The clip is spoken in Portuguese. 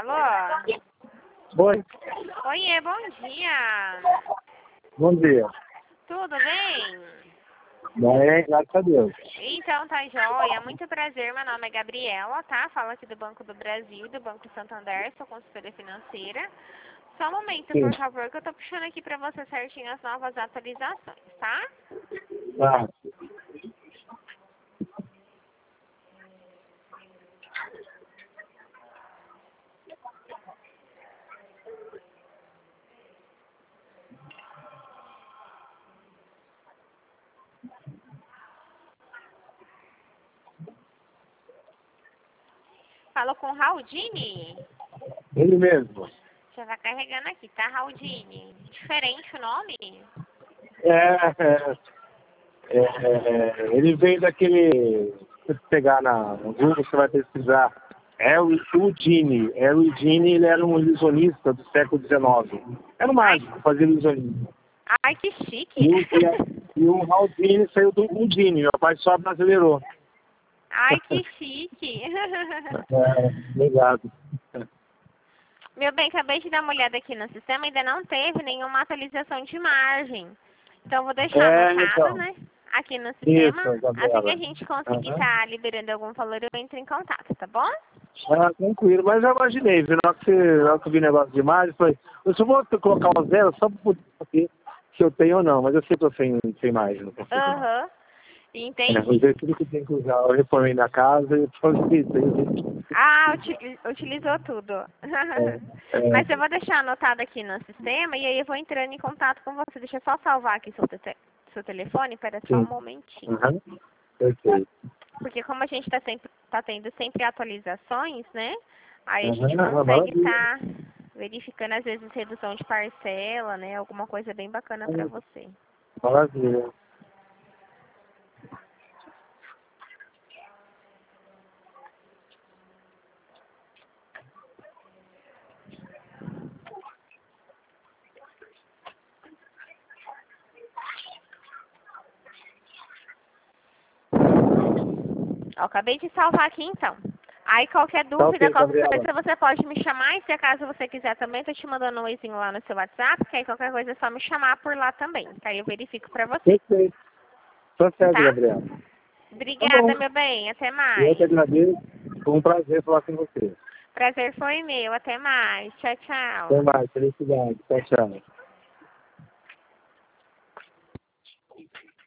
Alô? Oi, Oiê, bom dia. bom dia. Tudo bem? Bem, graças a Deus. Então tá joia. Muito prazer, meu nome é Gabriela, tá? Falo aqui do Banco do Brasil, do Banco Santander, sou consultora financeira. Só um momento, Sim, por favor, que eu tô puxando aqui pra você certinho as novas atualizações, tá? tá. Falo com o Raudini. Ele mesmo. Já tá carregando aqui, tá, Raudini? Diferente o nome? Ele veio daquele. Se você pegar no Google, você vai pesquisar. É o Houdini. É o Houdini, ele era um ilusionista do século XIX. Era um Ai, mágico, fazia ilusionismo. ai, que chique. E o Houdini saiu do Houdini, meu pai só brasileirou. Ai, que chique. Obrigado. Meu bem, acabei de dar uma olhada aqui no sistema, ainda não teve nenhuma atualização de margem. Então, vou deixar anotado, Então. né, aqui no sistema. Isso, Assim que a Gabriela. gente conseguir Aham. estar liberando algum valor, eu entro em contato, tá bom? Ah, tranquilo, mas já imaginei, viu? Na hora que eu vi negócio de imagem, falei, eu só vou colocar o zero só para poder saber se eu tenho ou não, mas eu sei que eu tô sem imagem, não consigo não. Aham, Eu entendi. usei tudo que tem que usar, eu reformei na casa e falei isso aí. Ah, utilizou tudo. É, Mas eu vou deixar anotado aqui no sistema e aí eu vou entrando em contato com você. Deixa eu só salvar aqui seu telefone, espera só um sim. momentinho. Uhum. Perfeito. Porque como a gente tá tendo sempre atualizações, né? Aí a gente Uhum. consegue Maravilha. estar verificando, às vezes, redução de parcela, né? Alguma coisa bem bacana para você. Maravilha. Ó, acabei de salvar aqui, então. Aí, qualquer Tá dúvida, ok, qualquer Gabriela. coisa, você pode me chamar. E se acaso você quiser também, tô te mandando um oizinho lá no seu WhatsApp, que aí qualquer coisa é só me chamar por lá também. Que aí eu verifico pra você, Perfeito. Tá certo, tá? Gabriela. Tá Obrigada, bom. meu bem. Até Eu que mais. agradeço. Foi um prazer falar com você. Prazer foi meu. Até mais. Tchau, Até tchau. mais. Felicidade. Tchau, tchau.